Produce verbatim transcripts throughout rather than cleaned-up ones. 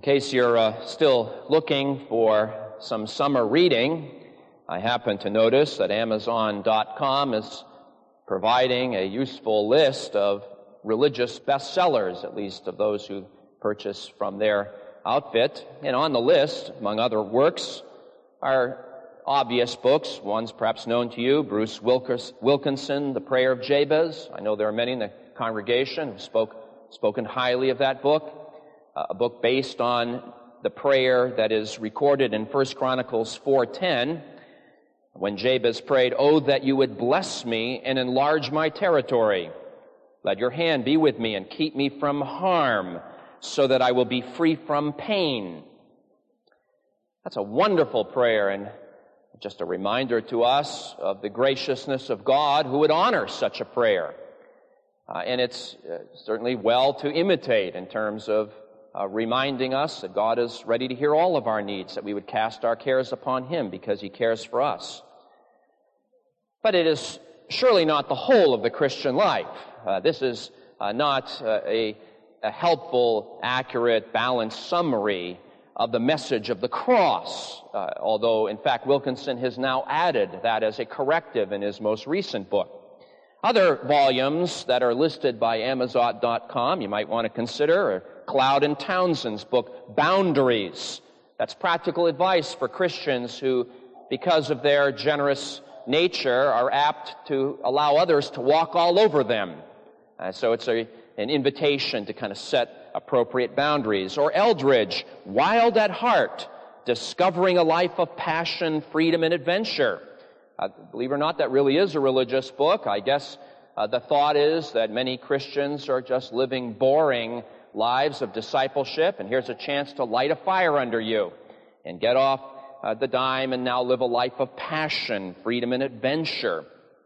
In case you're uh, still looking for some summer reading, I happen to notice that Amazon dot com is providing a useful list of religious bestsellers, at least of those who purchase from their outfit. And on the list, among other works, are obvious books. One's perhaps known to you, Bruce Wilkinson, The Prayer of Jabez. I know there are many in the congregation who spoke spoken highly of that book. Uh, a book based on the prayer that is recorded in First Chronicles four ten, when Jabez prayed, "Oh, that you would bless me and enlarge my territory. Let your hand be with me and keep me from harm, so that I will be free from pain." That's a wonderful prayer, and just a reminder to us of the graciousness of God who would honor such a prayer. Uh, and it's uh, certainly well to imitate in terms of uh, reminding us that God is ready to hear all of our needs, that we would cast our cares upon Him because He cares for us. But it is surely not the whole of the Christian life. Uh, this is uh, not uh, a, a helpful, accurate, balanced summary of the message of the cross, uh, although, in fact, Wilkinson has now added that as a corrective in his most recent book. Other volumes that are listed by Amazon dot com you might want to consider are Cloud and Townsend's book, Boundaries. That's practical advice for Christians who, because of their generous nature, are apt to allow others to walk all over them. Uh, so it's a, an invitation to kind of set appropriate boundaries. Or Eldridge, Wild at Heart, Discovering a Life of Passion, Freedom, and Adventure. Uh, believe it or not, that really is a religious book. I guess uh, the thought is that many Christians are just living boring lives of discipleship, and here's a chance to light a fire under you and get off uh, the dime and now live a life of passion, freedom, and adventure.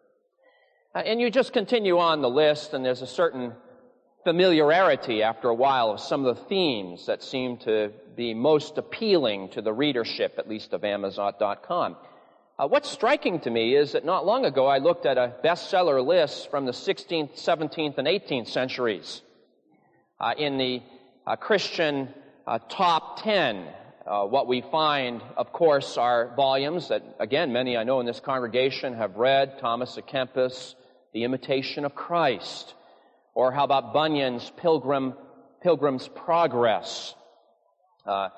Uh, and you just continue on the list, and there's a certain familiarity after a while of some of the themes that seem to be most appealing to the readership, at least of Amazon dot com. Uh, what's striking to me is that not long ago I looked at a bestseller list from the sixteenth, seventeenth, and eighteenth centuries. Uh, in the uh, Christian uh, top ten, uh, what we find, of course, are volumes that, again, many I know in this congregation have read. Thomas à Kempis, The Imitation of Christ. Or how about Bunyan's Pilgrim, Pilgrim's Progress? Uh,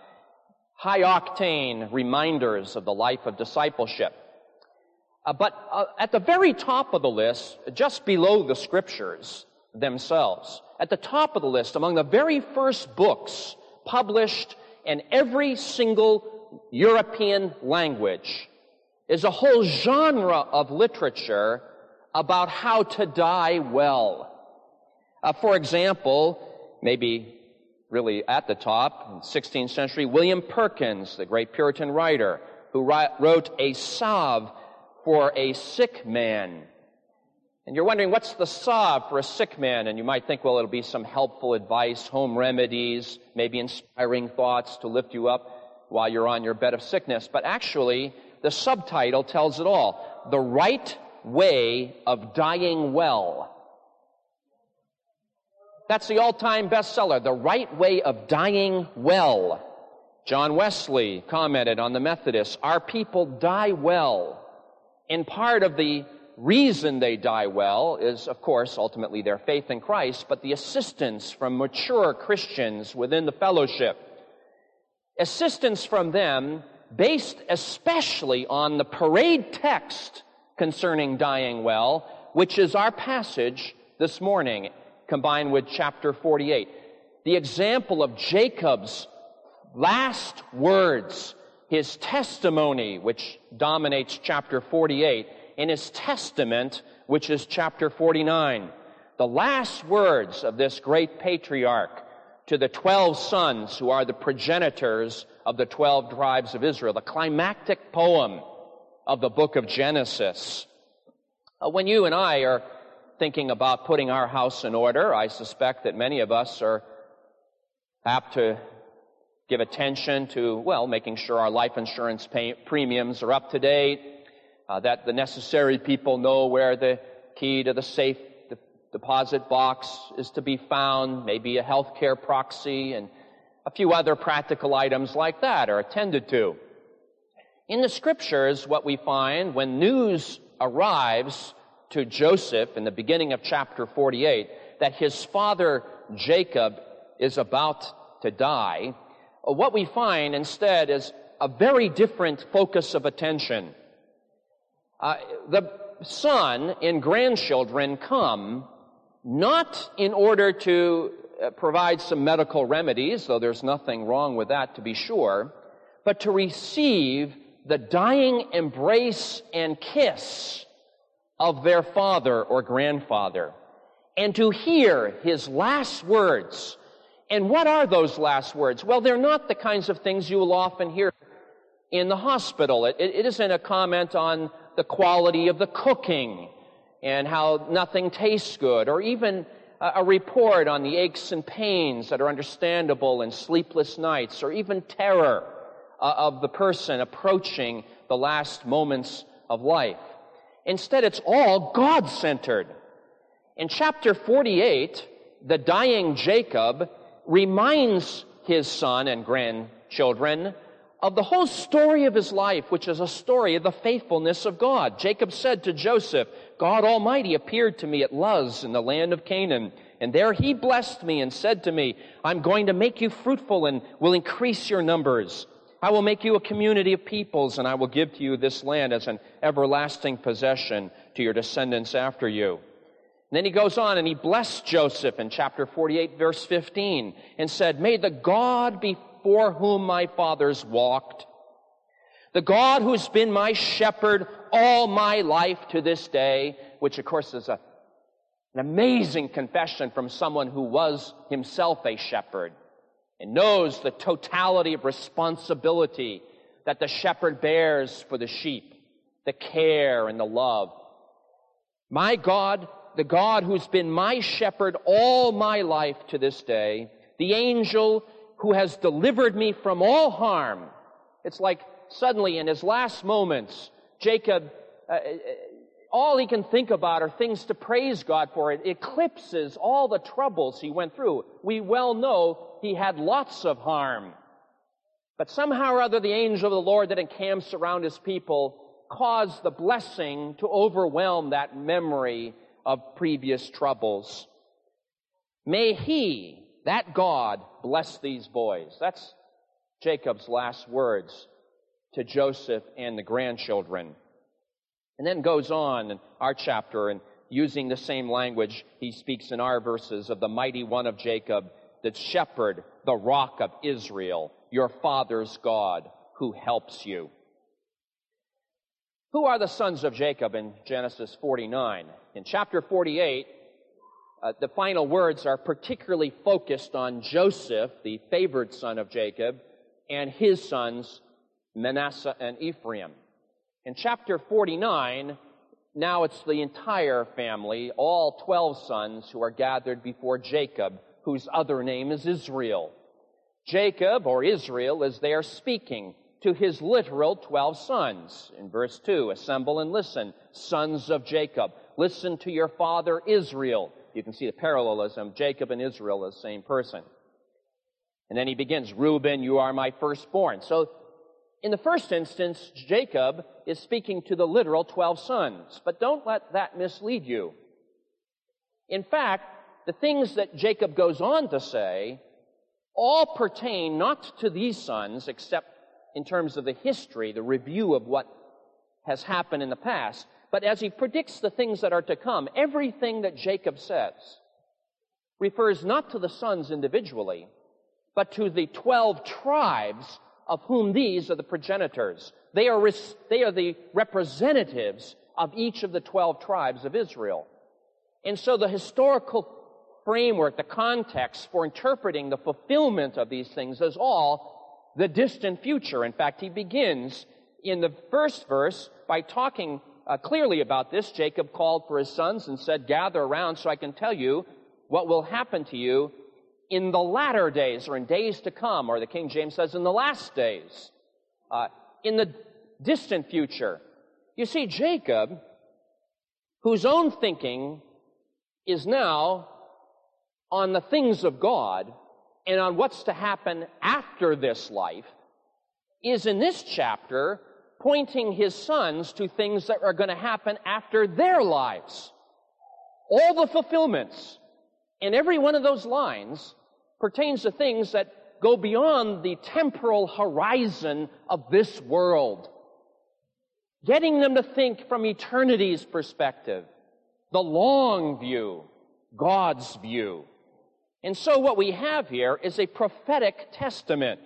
high-octane reminders of the life of discipleship. Uh, but uh, at the very top of the list, just below the Scriptures themselves, at the top of the list, among the very first books published in every single European language, is a whole genre of literature about how to die well. Uh, for example, maybe really at the top, in the sixteenth century, William Perkins, the great Puritan writer, who wrote a salve for a sick man. And you're wondering, what's the salve for a sick man? And you might think, well, it'll be some helpful advice, home remedies, maybe inspiring thoughts to lift you up while you're on your bed of sickness. But actually, the subtitle tells it all. The Right Way of Dying Well. That's the all-time bestseller, The Right Way of Dying Well. John Wesley commented on the Methodists, "Our people die well." And part of the reason they die well is, of course, ultimately their faith in Christ, but the assistance from mature Christians within the fellowship. Assistance from them based especially on the parade text concerning dying well, which is our passage this morning, combined with chapter forty-eight. The example of Jacob's last words, his testimony, which dominates chapter forty-eight, and his testament, which is chapter forty-nine. The last words of this great patriarch to the twelve sons who are the progenitors of the twelve tribes of Israel, the climactic poem of the book of Genesis. Uh, when you and I are thinking about putting our house in order, I suspect that many of us are apt to give attention to, well, making sure our life insurance pay- premiums are up to date, uh, that the necessary people know where the key to the safe de- deposit box is to be found, maybe a healthcare proxy, and A few other practical items like that are attended to. In the Scriptures, what we find when news arrives to Joseph in the beginning of chapter forty-eight that his father Jacob is about to die, what we find instead is a very different focus of attention. Uh, the son and grandchildren come not in order to uh, provide some medical remedies, though there's nothing wrong with that to be sure, but to receive the dying embrace and kiss of their father or grandfather, and to hear his last words. And what are those last words? Well, they're not the kinds of things you will often hear in the hospital. It, it isn't a comment on the quality of the cooking and how nothing tastes good, or even a, a report on the aches and pains that are understandable in sleepless nights, or even terror uh, of the person approaching the last moments of life. Instead, it's all God-centered. In chapter forty-eight, the dying Jacob reminds his son and grandchildren of the whole story of his life, which is a story of the faithfulness of God. Jacob said to Joseph, God Almighty appeared to me at Luz in the land of Canaan, and there he blessed me and said to me, I'm going to make you fruitful and will increase your numbers. I will make you a community of peoples, and I will give to you this land as an everlasting possession to your descendants after you. And then he goes on and he blessed Joseph in chapter forty-eight, verse fifteen, and said, May the God before whom my fathers walked, the God who's been my shepherd all my life to this day, which of course is a, an amazing confession from someone who was himself a shepherd and knows the totality of responsibility that the shepherd bears for the sheep, the care and the love. My God, the God who's been my shepherd all my life to this day, the angel who has delivered me from all harm. It's like suddenly in his last moments, Jacob, uh, all he can think about are things to praise God for. It eclipses all the troubles he went through. We well know he had lots of harm. But somehow or other, the angel of the Lord that encamps around his people caused the blessing to overwhelm that memory of previous troubles. May he, that God, bless these boys. That's Jacob's last words to Joseph and the grandchildren. And then goes on in our chapter, and using the same language, he speaks in our verses of the mighty one of Jacob, the shepherd, the rock of Israel, your father's God, who helps you. Who are the sons of Jacob in Genesis forty-nine? In chapter forty-eight, uh, the final words are particularly focused on Joseph, the favored son of Jacob, and his sons, Manasseh and Ephraim. In chapter forty-nine, now it's the entire family, all twelve sons, who are gathered before Jacob, whose other name is Israel. Jacob, or Israel, is there speaking to his literal twelve sons. In verse two, assemble and listen, sons of Jacob. Listen to your father Israel. You can see the parallelism. Jacob and Israel are the same person. And then he begins, Reuben, you are my firstborn. So, in the first instance, Jacob is speaking to the literal twelve sons. But don't let that mislead you. In fact, the things that Jacob goes on to say all pertain not to these sons, except in terms of the history, the review of what has happened in the past. But as he predicts the things that are to come, everything that Jacob says refers not to the sons individually, but to the twelve tribes of whom these are the progenitors. They are, res- they are the representatives of each of the twelve tribes of Israel. And so the historical framework, the context for interpreting the fulfillment of these things is all the distant future. In fact, he begins in the first verse by talking uh, clearly about this. Jacob called for his sons and said, gather around so I can tell you what will happen to you in the latter days, or in days to come, or the King James says in the last days, uh, in the distant future. You see, Jacob, whose own thinking is now on the things of God, and on what's to happen after this life is in this chapter pointing his sons to things that are going to happen after their lives. All the fulfillments in every one of those lines pertains to things that go beyond the temporal horizon of this world, getting them to think from eternity's perspective, the long view, God's view. And so what we have here is a prophetic testament.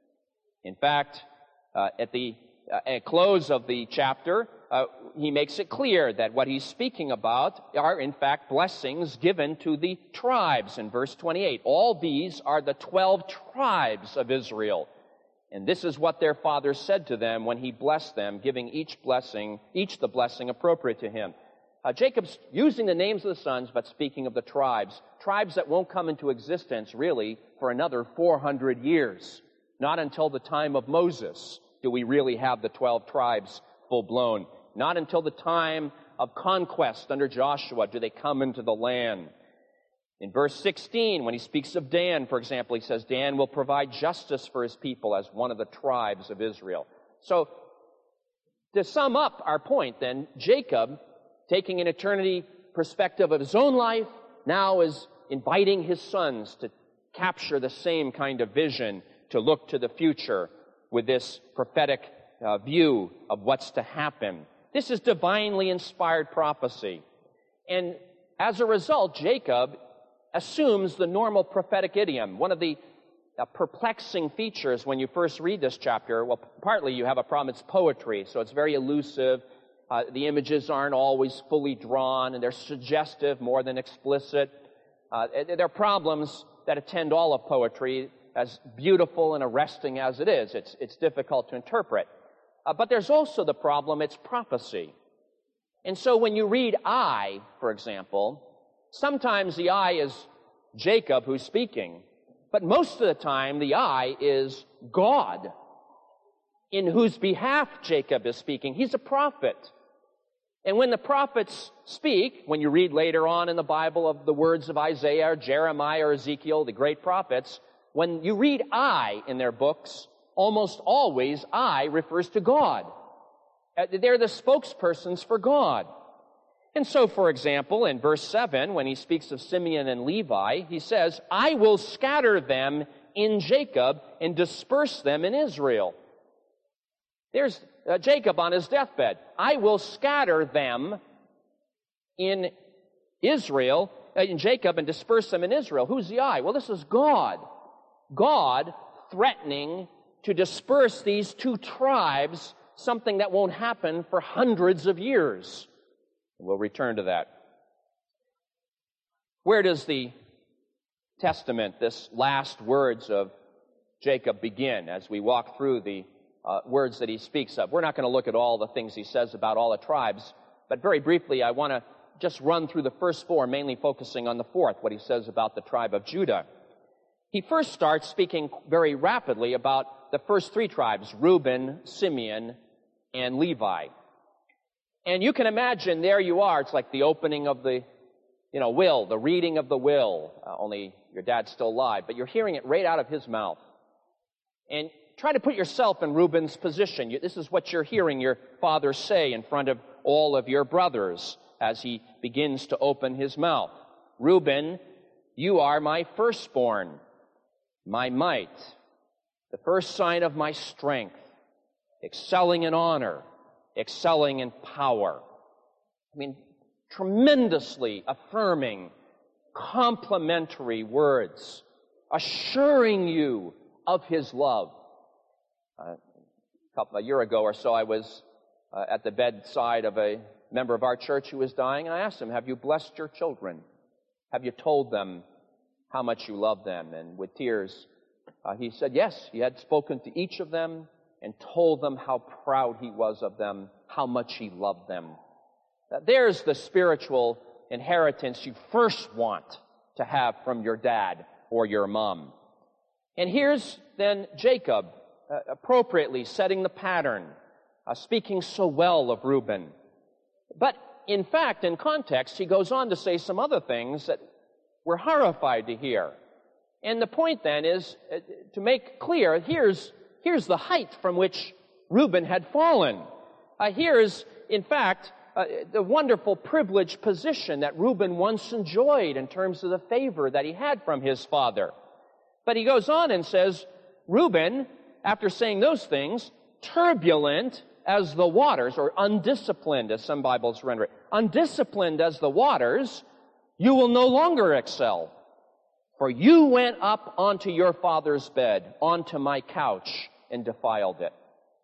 In fact, uh, at the uh, close of the chapter, uh, he makes it clear that what he's speaking about are, in fact, blessings given to the tribes in verse twenty-eight. All these are the twelve tribes of Israel. And this is what their father said to them when he blessed them, giving each blessing, each the blessing appropriate to him. Uh, Jacob's using the names of the sons, but speaking of the tribes. Tribes that won't come into existence, really, for another four hundred years. Not until the time of Moses do we really have the twelve tribes full-blown. Not until the time of conquest under Joshua do they come into the land. In verse sixteen, when he speaks of Dan, for example, he says, Dan will provide justice for his people as one of the tribes of Israel. So, to sum up our point, then, Jacob, taking an eternity perspective of his own life, now is inviting his sons to capture the same kind of vision, to look to the future with this prophetic uh, view of what's to happen. This is divinely inspired prophecy. And as a result, Jacob assumes the normal prophetic idiom. One of the uh, perplexing features when you first read this chapter, well, partly you have a problem, it's poetry, so it's very elusive. Uh, the images aren't always fully drawn, and they're suggestive more than explicit. Uh, there are problems that attend all of poetry, as beautiful and arresting as it is. It's, it's difficult to interpret. Uh, but there's also the problem, it's prophecy. And so when you read I, for example, sometimes the I is Jacob who's speaking, but most of the time the I is God, in whose behalf Jacob is speaking. He's a prophet. And when the prophets speak, when you read later on in the Bible of the words of Isaiah or Jeremiah or Ezekiel, the great prophets, when you read I in their books, almost always I refers to God. They're the spokespersons for God. And so, for example, in verse seven, when he speaks of Simeon and Levi, he says, I will scatter them in Jacob and disperse them in Israel. There's uh, Jacob on his deathbed. I will scatter them in Israel, uh, in Jacob, and disperse them in Israel. Who's the I? Well, this is God. God threatening to disperse these two tribes, something that won't happen for hundreds of years. We'll return to that. Where does the Testament, this last words of Jacob, begin as we walk through the uh, words that he speaks of? We're not going to look at all the things he says about all the tribes, but very briefly I want to just run through the first four, mainly focusing on the fourth, what he says about the tribe of Judah. He first starts speaking very rapidly about the first three tribes, Reuben, Simeon, and Levi. And you can imagine, there you are, it's like the opening of the, you know, will, the reading of the will, uh, only your dad's still alive, but you're hearing it right out of his mouth. And try to put yourself in Reuben's position. You, this is what you're hearing your father say in front of all of your brothers as he begins to open his mouth. Reuben, you are my firstborn, my might, the first sign of my strength, excelling in honor, excelling in power. I mean, tremendously affirming, complimentary words, assuring you of his love. Uh, a couple, a year ago or so, I was uh, at the bedside of a member of our church who was dying, and I asked him, have you blessed your children? Have you told them how much you love them? And with tears, uh, he said, yes, he had spoken to each of them and told them how proud he was of them, how much he loved them. Uh, there's the spiritual inheritance you first want to have from your dad or your mom. And here's then Jacob, uh, appropriately setting the pattern, uh, speaking so well of Reuben. But in fact, in context, he goes on to say some other things that we're horrified to hear. And the point then is uh, to make clear, here's, here's the height from which Reuben had fallen. Uh, here's, in fact, uh, the wonderful privileged position that Reuben once enjoyed in terms of the favor that he had from his father. But he goes on and says, Reuben, after saying those things, turbulent as the waters, or undisciplined, as some Bibles render it, undisciplined as the waters, you will no longer excel. For you went up onto your father's bed, onto my couch, and defiled it.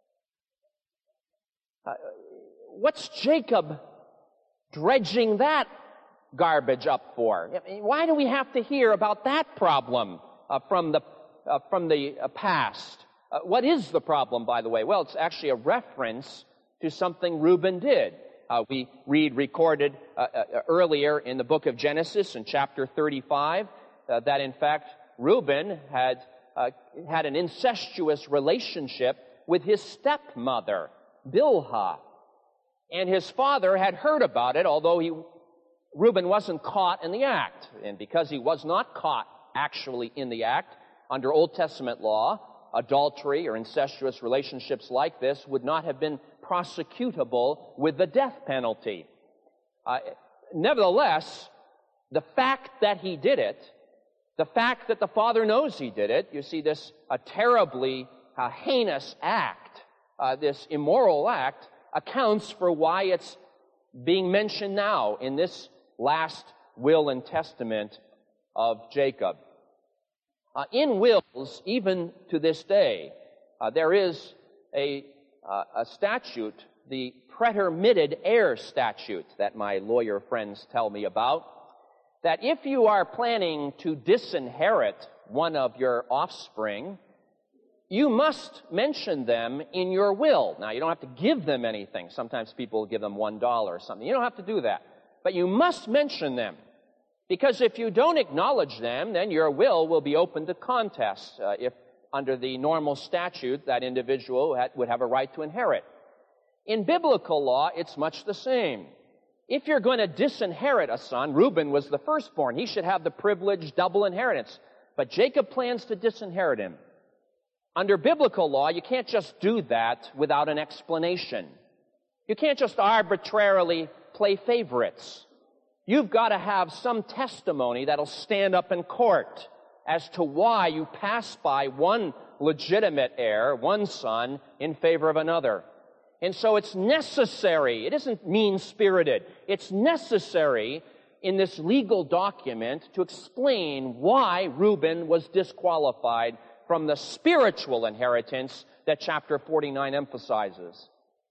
Uh, what's Jacob dredging that garbage up for? I mean, why do we have to hear about that problem uh, from the uh, from the uh, past? Uh, what is the problem, by the way? Well, it's actually a reference to something Reuben did. Uh, we read recorded uh, uh, earlier in the book of Genesis in chapter thirty-five uh, that, in fact, Reuben had uh, had an incestuous relationship with his stepmother, Bilhah. And his father had heard about it, although he, Reuben wasn't caught in the act. And because he was not caught actually in the act, under Old Testament law, adultery or incestuous relationships like this would not have been prosecutable with the death penalty. Uh, nevertheless, the fact that he did it, the fact that the father knows he did it, you see this a terribly uh, heinous act, uh, this immoral act, accounts for why it's being mentioned now in this last will and testament of Jacob. Uh, in wills, even to this day, uh, there is a, uh, a statute, the pretermitted heir statute that my lawyer friends tell me about, that if you are planning to disinherit one of your offspring, you must mention them in your will. Now, you don't have to give them anything. Sometimes people give them one dollar or something. You don't have to do that. But you must mention them. Because if you don't acknowledge them, then your will will be open to contest. Uh, if under the normal statute, that individual had, would have a right to inherit. In biblical law, it's much the same. If you're going to disinherit a son, Reuben was the firstborn. He should have the privileged double inheritance. But Jacob plans to disinherit him. Under biblical law, you can't just do that without an explanation. You can't just arbitrarily play favorites. You've got to have some testimony that'll stand up in court as to why you pass by one legitimate heir, one son, in favor of another. And so it's necessary, it isn't mean-spirited, it's necessary in this legal document to explain why Reuben was disqualified from the spiritual inheritance that chapter forty-nine emphasizes.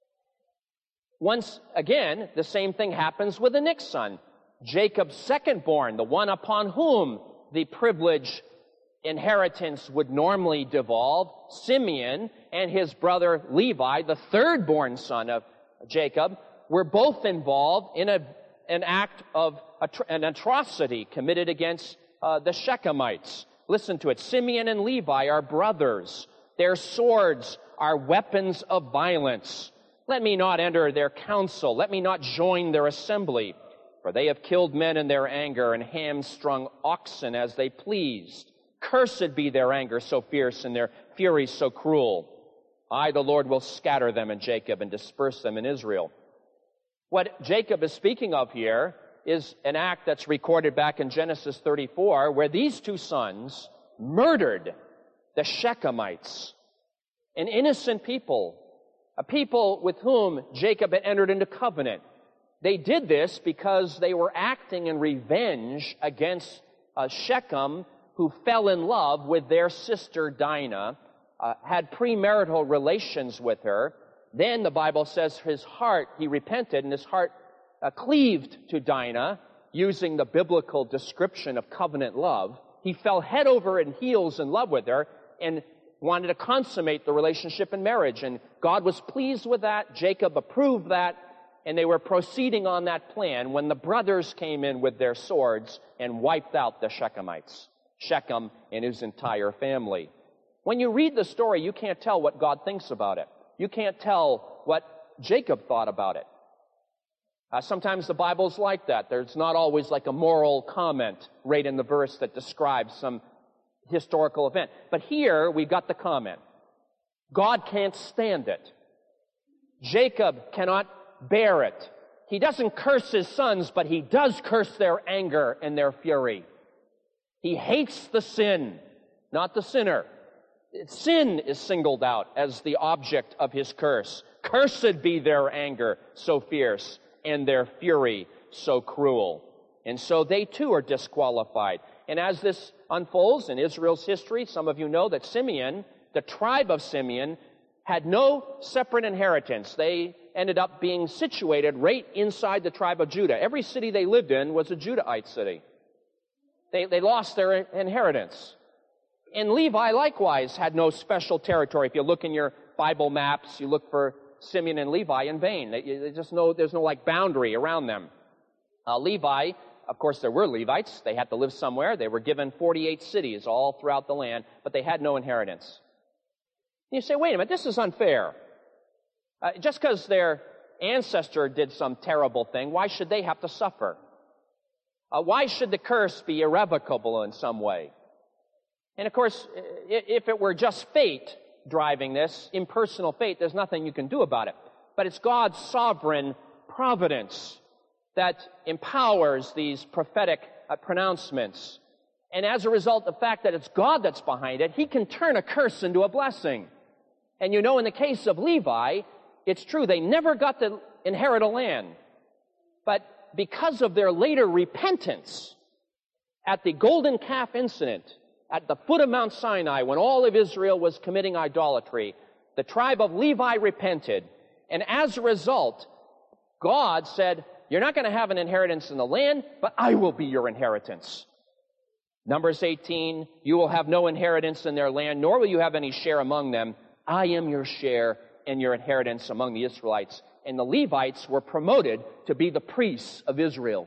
Once again, the same thing happens with the next son, Jacob's secondborn, the one upon whom the privileged inheritance would normally devolve, Simeon, and his brother Levi, the third-born son of Jacob, were both involved in a, an act of an atrocity committed against uh, the Shechemites. Listen to it. Simeon and Levi are brothers. Their swords are weapons of violence. Let me not enter their council. Let me not join their assembly. For they have killed men in their anger and hamstrung oxen as they pleased. Cursed be their anger so fierce and their fury so cruel. I, the Lord, will scatter them in Jacob and disperse them in Israel. What Jacob is speaking of here is an act that's recorded back in Genesis thirty-four, where these two sons murdered the Shechemites, an innocent people, a people with whom Jacob had entered into covenant. They did this because they were acting in revenge against uh, Shechem, who fell in love with their sister Dinah, uh, had premarital relations with her. Then the Bible says his heart, he repented, and his heart uh, cleaved to Dinah, using the biblical description of covenant love. He fell head over and heels in love with her and wanted to consummate the relationship in marriage. And God was pleased with that. Jacob approved that. And they were proceeding on that plan when the brothers came in with their swords and wiped out the Shechemites, Shechem and his entire family. When you read the story, you can't tell what God thinks about it. You can't tell what Jacob thought about it. Uh, sometimes the Bible's like that. There's not always like a moral comment right in the verse that describes some historical event. But here we've got the comment. God can't stand it. Jacob cannot bear it. He doesn't curse his sons, but he does curse their anger and their fury. He hates the sin, not the sinner. Sin is singled out as the object of his curse. Cursed be their anger so fierce and their fury so cruel. And so they too are disqualified. And as this unfolds in Israel's history, some of you know that Simeon, the tribe of Simeon, had no separate inheritance. They ended up being situated right inside the tribe of Judah. Every city they lived in was a Judahite city. They, they lost their inheritance. And Levi likewise had no special territory. If you look in your Bible maps, you look for Simeon and Levi in vain. They, they just know there's no like boundary around them. Uh, Levi, of course, there were Levites. They had to live somewhere. They were given forty-eight cities all throughout the land, but they had no inheritance. And you say, wait a minute, this is unfair. Uh, just because their ancestor did some terrible thing, why should they have to suffer? Uh, why should the curse be irrevocable in some way? And of course, if it were just fate driving this, impersonal fate, there's nothing you can do about it. But it's God's sovereign providence that empowers these prophetic uh, pronouncements. And as a result, the fact that it's God that's behind it, He can turn a curse into a blessing. And you know, in the case of Levi, it's true, they never got to inherit a land. But because of their later repentance at the golden calf incident, at the foot of Mount Sinai, when all of Israel was committing idolatry, the tribe of Levi repented. And as a result, God said, you're not going to have an inheritance in the land, but I will be your inheritance. Numbers eighteen, you will have no inheritance in their land, nor will you have any share among them. I am your share and your inheritance among the Israelites. And the Levites were promoted to be the priests of Israel.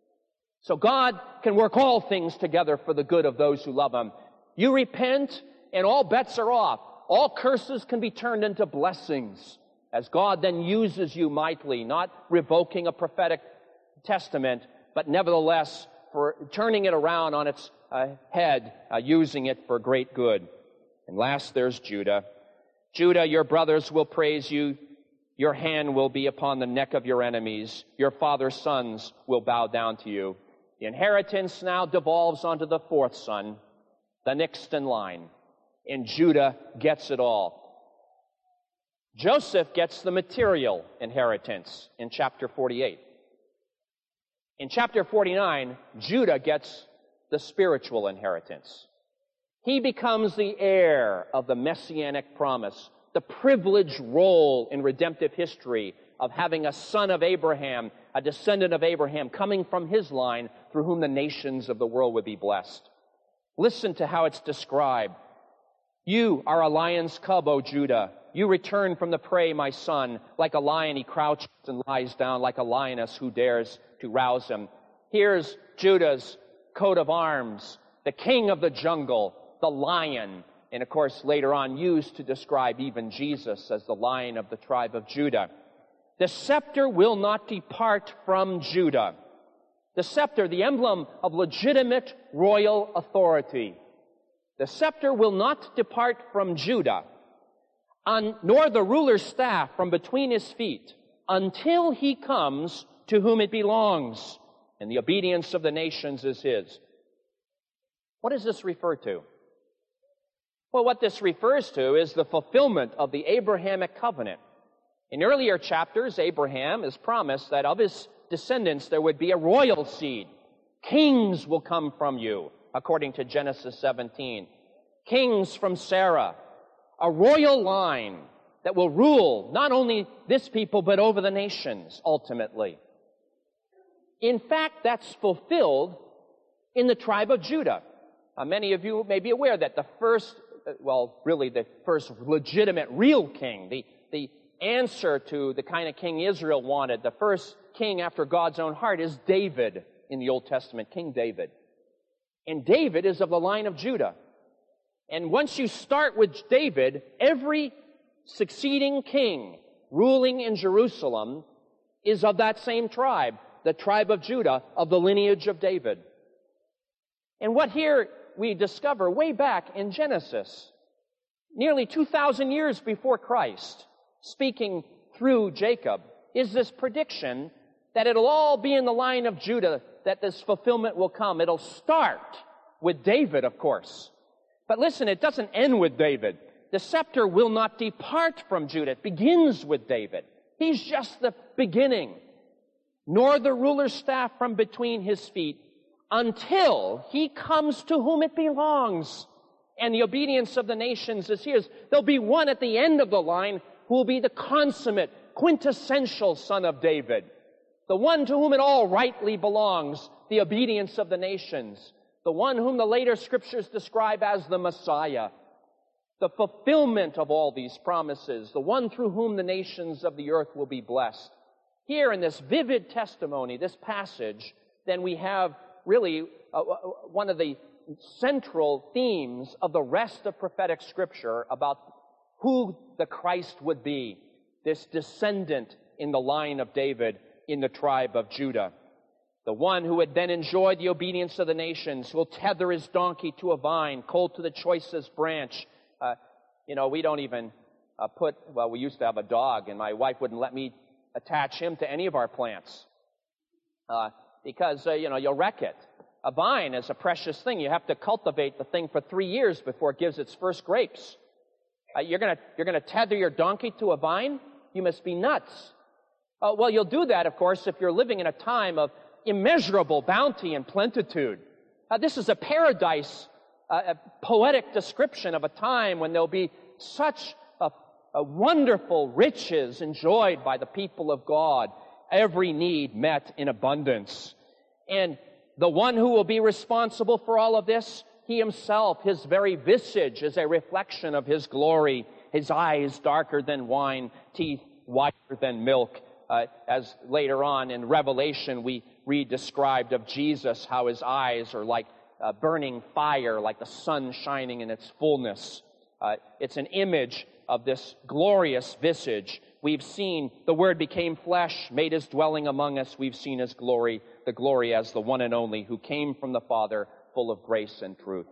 So God can work all things together for the good of those who love Him. You repent, and all bets are off. All curses can be turned into blessings, as God then uses you mightily, not revoking a prophetic testament, but nevertheless for turning it around on its uh, head, uh, using it for great good. And last, there's Judah. Judah, your brothers will praise you. Your hand will be upon the neck of your enemies. Your father's sons will bow down to you. The inheritance now devolves onto the fourth son, the next in line. And Judah gets it all. Joseph gets the material inheritance in chapter forty-eight. In chapter forty-nine, Judah gets the spiritual inheritance. He becomes the heir of the messianic promise, the privileged role in redemptive history of having a son of Abraham, a descendant of Abraham, coming from his line through whom the nations of the world would be blessed. Listen to how it's described. You are a lion's cub, O Judah. You return from the prey, my son. Like a lion, he crouches and lies down, like a lioness who dares to rouse him. Here's Judah's coat of arms, the king of the jungle, the lion, and of course later on used to describe even Jesus as the lion of the tribe of Judah. The scepter will not depart from Judah. The scepter, the emblem of legitimate royal authority. The scepter will not depart from Judah, on, nor the ruler's staff from between his feet, until he comes to whom it belongs, and the obedience of the nations is his. What does this refer to? Well, what this refers to is the fulfillment of the Abrahamic covenant. In earlier chapters, Abraham is promised that of his descendants there would be a royal seed. Kings will come from you, according to Genesis seventeen. Kings from Sarah. A royal line that will rule not only this people, but over the nations, ultimately. In fact, that's fulfilled in the tribe of Judah. Uh, many of you may be aware that the first, uh, well, really the first legitimate real king, the, the answer to the kind of king Israel wanted, the first king after God's own heart is David in the Old Testament, King David. And David is of the line of Judah. And once you start with David, every succeeding king ruling in Jerusalem is of that same tribe, the tribe of Judah, of the lineage of David. And what here we discover way back in Genesis, nearly two thousand years before Christ, speaking through Jacob, is this prediction that it'll all be in the line of Judah, that this fulfillment will come. It'll start with David, of course. But listen, it doesn't end with David. The scepter will not depart from Judah. It begins with David. He's just the beginning. Nor the ruler's staff from between his feet, until he comes to whom it belongs. And the obedience of the nations is his. There'll be one at the end of the line who will be the consummate, quintessential son of David. The one to whom it all rightly belongs, the obedience of the nations. The one whom the later scriptures describe as the Messiah. The fulfillment of all these promises. The one through whom the nations of the earth will be blessed. Here in this vivid testimony, this passage, then we have really uh, one of the central themes of the rest of prophetic scripture about who the Christ would be, this descendant in the line of David in the tribe of Judah. The one who would then enjoy the obedience of the nations, who will tether his donkey to a vine, colt to the choicest branch. Uh, you know, we don't even uh, put, well, we used to have a dog, and my wife wouldn't let me attach him to any of our plants. Uh, because, uh, you know, you'll wreck it. A vine is a precious thing. You have to cultivate the thing for three years before it gives its first grapes. Uh, you're gonna, you're gonna tether your donkey to a vine? You must be nuts. Uh, well, you'll do that, of course, if you're living in a time of immeasurable bounty and plenitude. Uh, this is a paradise, uh, a poetic description of a time when there'll be such a, a wonderful riches enjoyed by the people of God, every need met in abundance. And the one who will be responsible for all of this, he himself, his very visage is a reflection of his glory, his eyes darker than wine, teeth whiter than milk. Uh, as later on in Revelation we read described of Jesus, how his eyes are like uh, burning fire, like the sun shining in its fullness. Uh, it's an image of this glorious visage. We've seen the Word became flesh, made his dwelling among us. We've seen his glory, the glory as the one and only who came from the Father, full of grace and truth.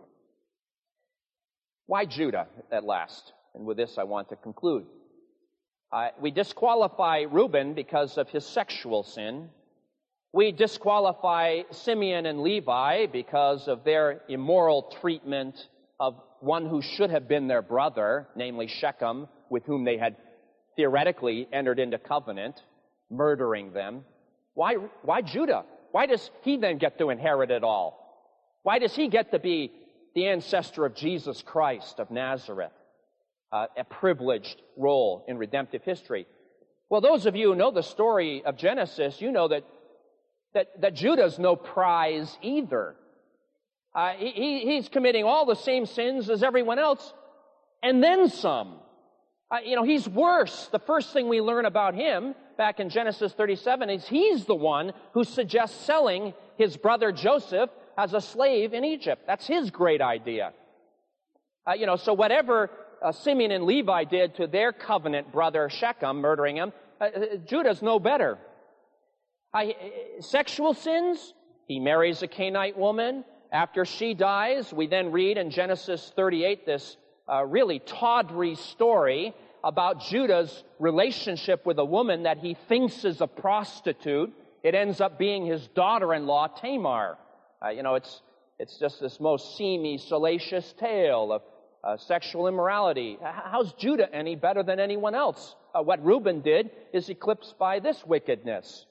Why Judah at last? And with this I want to conclude. Uh, we disqualify Reuben because of his sexual sin. We disqualify Simeon and Levi because of their immoral treatment of one who should have been their brother, namely Shechem, with whom they had theoretically entered into covenant, murdering them. Why, why Judah? Why does he then get to inherit it all? Why does he get to be the ancestor of Jesus Christ of Nazareth? Uh, a privileged role in redemptive history. Well, those of you who know the story of Genesis, you know that that, that Judah's no prize either. Uh, he, he's committing all the same sins as everyone else, and then some. Uh, you know, he's worse. The first thing we learn about him back in Genesis thirty-seven is he's the one who suggests selling his brother Joseph as a slave in Egypt. That's his great idea. Uh, you know, so whatever Uh, Simeon and Levi did to their covenant brother Shechem, murdering him, uh, uh, Judah's no better. Uh, sexual sins, he marries a Canaanite woman. After she dies, we then read in Genesis thirty-eight this uh, really tawdry story about Judah's relationship with a woman that he thinks is a prostitute. It ends up being his daughter-in-law, Tamar. Uh, you know, it's, it's just this most seamy, salacious tale of Uh, sexual immorality. How's Judah any better than anyone else? Uh, what Reuben did is eclipsed by this wickedness.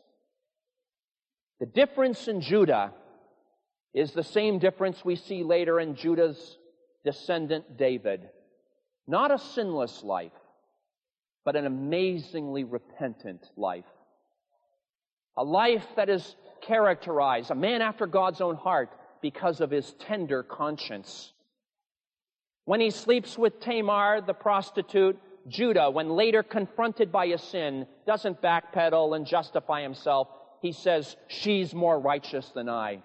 The difference in Judah is the same difference we see later in Judah's descendant David. Not a sinless life, but an amazingly repentant life. A life that is characterized, a man after God's own heart, because of his tender conscience. When he sleeps with Tamar, the prostitute, Judah, when later confronted by his sin, doesn't backpedal and justify himself. He says, she's more righteous than I.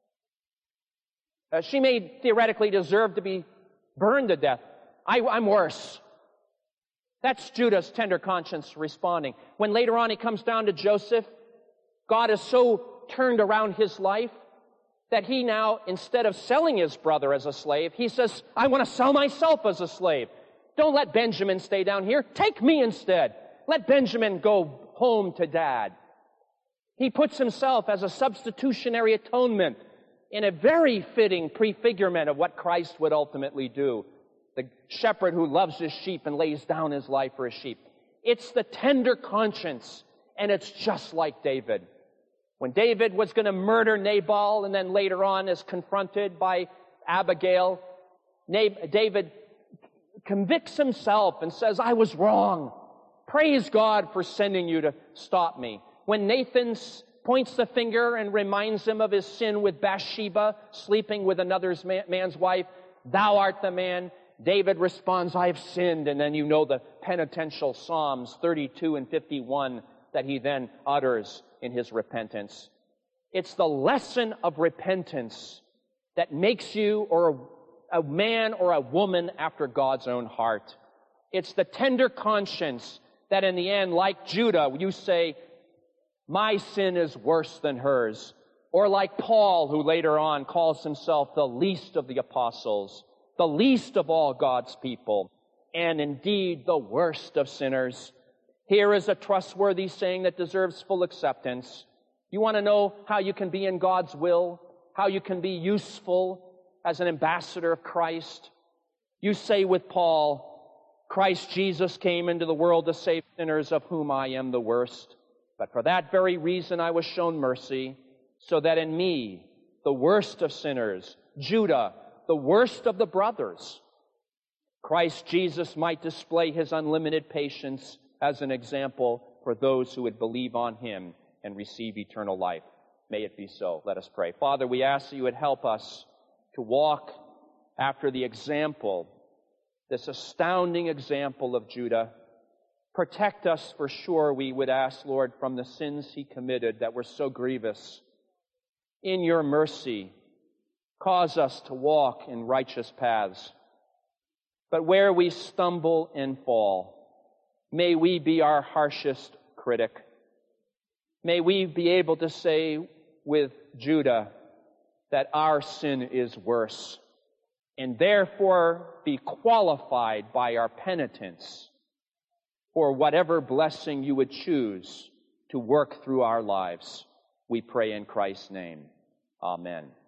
Uh, she may theoretically deserve to be burned to death. I, I'm worse. That's Judah's tender conscience responding. When later on he comes down to Joseph, God has so turned around his life that he now, instead of selling his brother as a slave, he says, I want to sell myself as a slave. Don't let Benjamin stay down here. Take me instead. Let Benjamin go home to Dad. He puts himself as a substitutionary atonement in a very fitting prefigurement of what Christ would ultimately do. The shepherd who loves his sheep and lays down his life for his sheep. It's the tender conscience, and it's just like David. When David was going to murder Nabal and then later on is confronted by Abigail, David convicts himself and says, I was wrong. Praise God for sending you to stop me. When Nathan points the finger and reminds him of his sin with Bathsheba, sleeping with another man's wife, thou art the man. David responds, I have sinned. And then you know the penitential Psalms thirty-two and fifty-one that he then utters in his repentance. It's the lesson of repentance that makes you or a, a man or a woman after God's own heart. It's the tender conscience that in the end, like Judah, you say, my sin is worse than hers. Or like Paul, who later on calls himself the least of the apostles, the least of all God's people, and indeed the worst of sinners. Here is a trustworthy saying that deserves full acceptance. You want to know how you can be in God's will, how you can be useful as an ambassador of Christ? You say with Paul, Christ Jesus came into the world to save sinners, of whom I am the worst. But for that very reason I was shown mercy, so that in me, the worst of sinners, Judah, the worst of the brothers, Christ Jesus might display his unlimited patience as an example for those who would believe on him and receive eternal life. May it be so. Let us pray. Father, we ask that you would help us to walk after the example, this astounding example of Judah. Protect us for sure, we would ask, Lord, from the sins he committed that were so grievous. In your mercy, cause us to walk in righteous paths. But where we stumble and fall, may we be our harshest critic. May we be able to say with Judah that our sin is worse, and therefore be qualified by our penitence for whatever blessing you would choose to work through our lives. We pray in Christ's name. Amen.